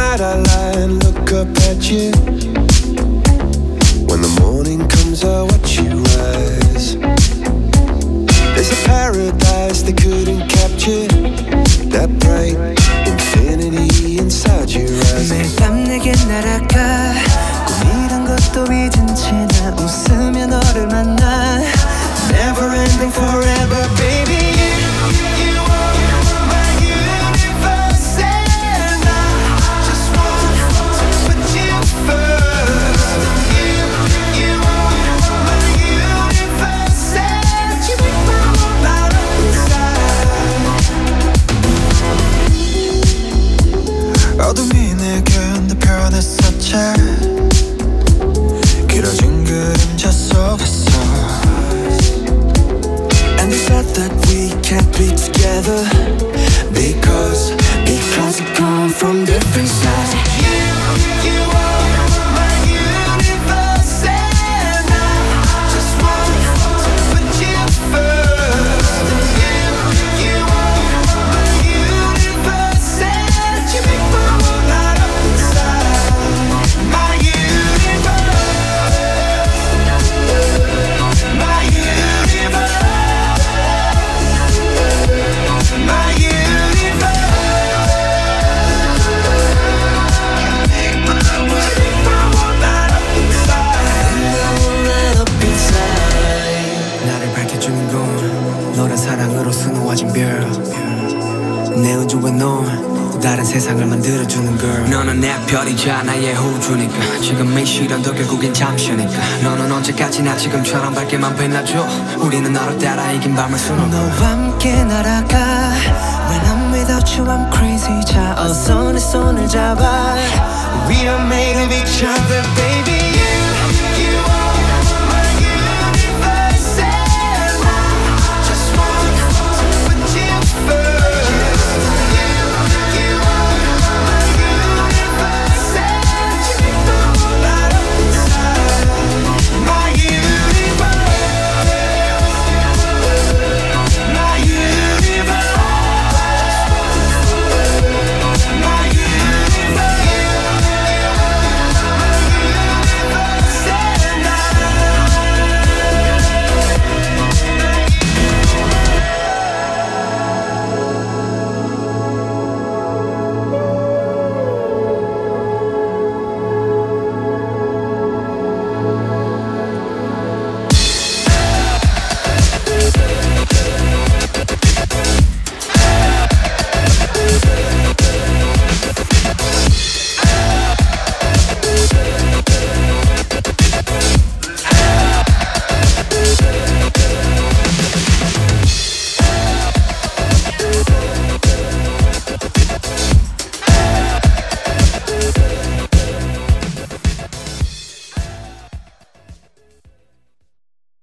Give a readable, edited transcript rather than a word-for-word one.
night I lie and look up at you. When the morning comes I watch you rise. There's a paradise they couldn't capture, that bright infinity inside your eyes. 매일 밤 내게 날아가 꿈이란 것도 잊은 채 나 웃으며 너를 만나. Never ending forever baby. You are my universe and I just want to put you first. You are my universe and you make my whole light up inside. 어둠이 내겐 더 변했었지. 길어진 그림자 속에서. And they said that we can't be together because we come from different sides. You are my universe and I just want to put you first. You are my universe and you make my whole light up inside. My universe, my universe. My universe. 나를 밝혀주는 건 너란 사랑으로 수놓아진 별. 내 우주에 넌 또 다른 세상을 만들어주는 girl. 너는 내 별이자 나의 호주니까 지금 이 시련도 결국엔 잠시니까. 너는 언제까지나 지금처럼 밝게만 빛나줘. 우리는 너를 따라 이긴 밤을 수놓아. 너와 함께 날아가. When I'm without you I'm crazy. 자 어서 내 손을 잡아. We are made of each other baby.